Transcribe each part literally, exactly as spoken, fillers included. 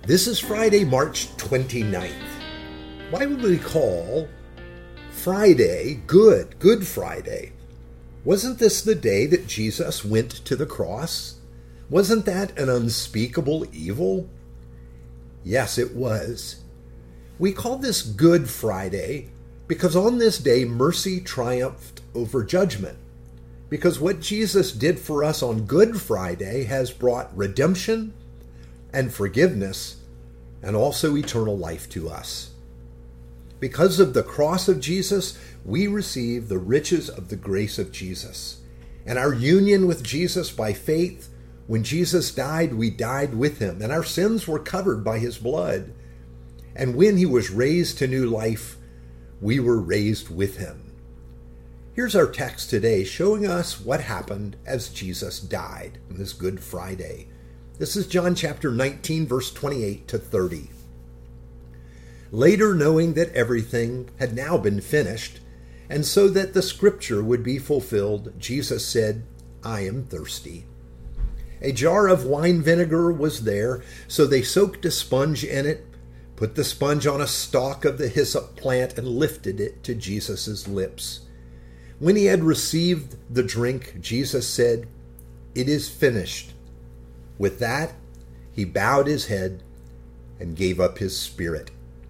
This is Friday, March twenty-ninth. Why would we call Friday good, Good Friday? Wasn't this the day that Jesus went to the cross? Wasn't that an unspeakable evil? Yes, it was. We call this Good Friday because on this day mercy triumphed over judgment. Because what Jesus did for us on Good Friday has brought redemption and forgiveness and also eternal life to us. Because of the cross of Jesus, we receive the riches of the grace of Jesus. And our union with Jesus by faith, when Jesus died, we died with him, and our sins were covered by his blood. And when he was raised to new life, we were raised with him. Here's our text today showing us what happened as Jesus died on this Good Friday. This is John chapter nineteen, verse twenty-eight to thirty. Later, knowing that everything had now been finished, and so that the scripture would be fulfilled, Jesus said, I am thirsty. A jar of wine vinegar was there, so they soaked a sponge in it, put the sponge on a stalk of the hyssop plant, and lifted it to Jesus' lips. When he had received the drink, Jesus said, It is finished. With that, he bowed his head and gave up his spirit.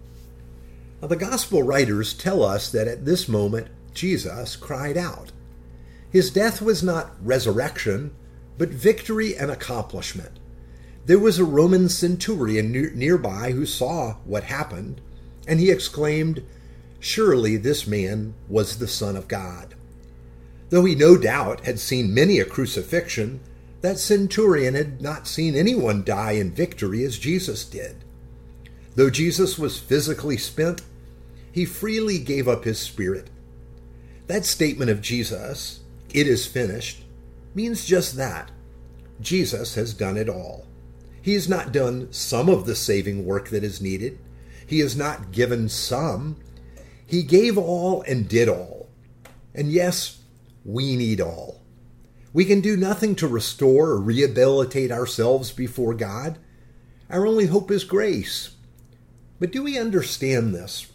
Now, the gospel writers tell us that at this moment, Jesus cried out. His death was not resurrection, but victory and accomplishment. There was a Roman centurion near, nearby who saw what happened, and he exclaimed, Surely this man was the Son of God. Though he no doubt had seen many a crucifixion, that centurion had not seen anyone die in victory as Jesus did. Though Jesus was physically spent, he freely gave up his spirit. That statement of Jesus, it is finished, means just that. Jesus has done it all. He has not done some of the saving work that is needed. He has not given some. He gave all and did all. And yes, we need all. We can do nothing to restore or rehabilitate ourselves before God. Our only hope is grace. But do we understand this?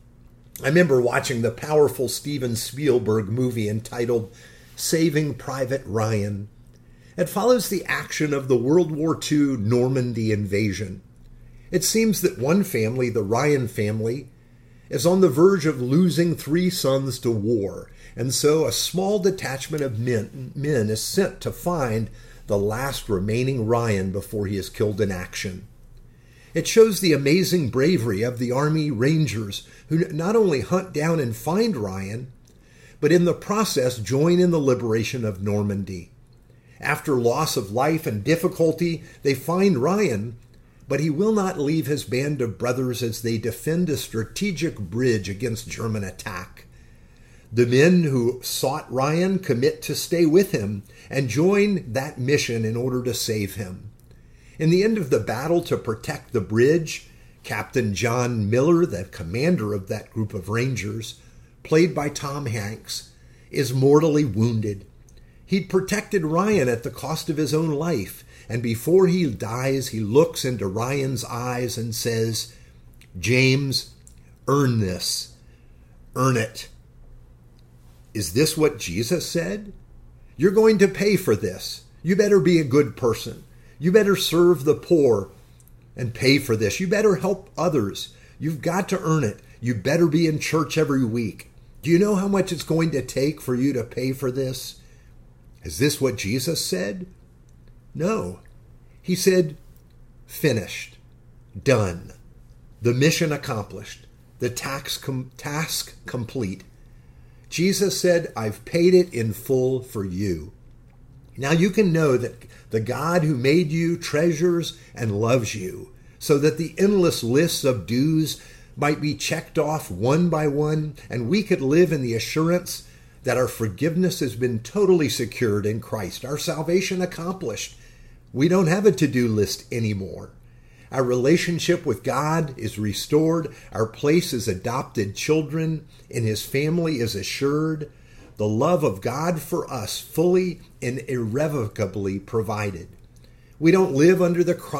I remember watching the powerful Steven Spielberg movie entitled Saving Private Ryan. It follows the action of the World War Two Normandy invasion. It seems that one family, the Ryan family, is on the verge of losing three sons to war, and so a small detachment of men, men is sent to find the last remaining Ryan before he is killed in action. It shows the amazing bravery of the Army Rangers, who not only hunt down and find Ryan, but in the process join in the liberation of Normandy. After loss of life and difficulty, they find Ryan, but he will not leave his band of brothers as they defend a strategic bridge against German attack. The men who sought Ryan commit to stay with him and join that mission in order to save him. In the end of the battle to protect the bridge, Captain John Miller, the commander of that group of Rangers, played by Tom Hanks, is mortally wounded. He'd protected Ryan at the cost of his own life, and before he dies, he looks into Ryan's eyes and says, James, earn this. Earn it. Is this what Jesus said? You're going to pay for this. You better be a good person. You better serve the poor and pay for this. You better help others. You've got to earn it. You better be in church every week. Do you know how much it's going to take for you to pay for this? Is this what Jesus said? No. He said, finished, done, the mission accomplished, the tax com- task complete. Jesus said, I've paid it in full for you. Now you can know that the God who made you treasures and loves you, so that the endless lists of dues might be checked off one by one, and we could live in the assurance that our forgiveness has been totally secured in Christ, our salvation accomplished. We don't have a to-do list anymore. Our relationship with God is restored. Our place as adopted children in his family is assured. The love of God for us fully and irrevocably provided. We don't live under the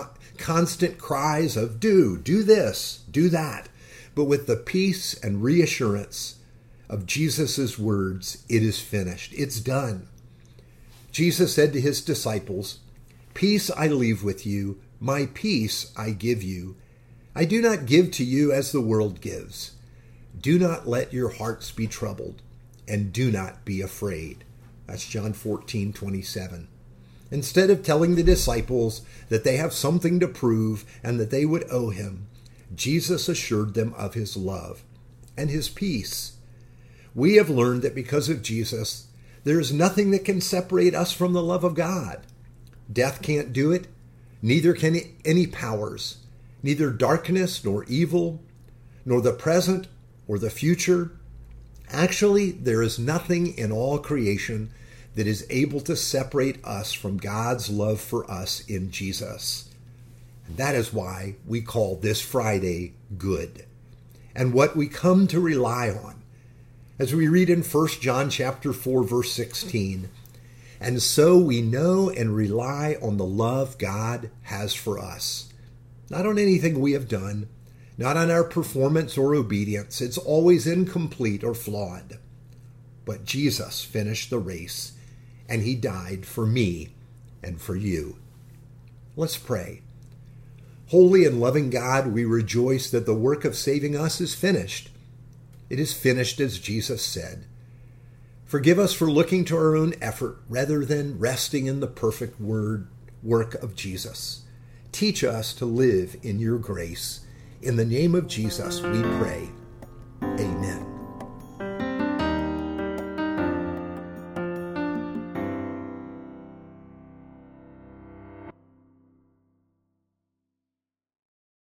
constant cries of do, do this, do that, but with the peace and reassurance of Jesus' words, it is finished, it's done. Jesus said to his disciples, "Peace I leave with you, my peace I give you. I do not give to you as the world gives. Do not let your hearts be troubled, and do not be afraid." That's John fourteen twenty-seven. Instead of telling the disciples that they have something to prove and that they would owe him, Jesus assured them of his love and his peace. We have learned that because of Jesus, there is nothing that can separate us from the love of God. Death can't do it, neither can any powers, neither darkness nor evil, nor the present or the future. Actually, there is nothing in all creation that is able to separate us from God's love for us in Jesus. And that is why we call this Friday good, and what we come to rely on. As we read in First John chapter four, verse sixteen, "And so we know and rely on the love God has for us." Not on anything we have done, not on our performance or obedience. It's always incomplete or flawed. But Jesus finished the race, and he died for me and for you. Let's pray. Holy and loving God, we rejoice that the work of saving us is finished. It is finished as Jesus said. Forgive us for looking to our own effort rather than resting in the perfect word work of Jesus. Teach us to live in your grace. In the name of Jesus, we pray. Amen.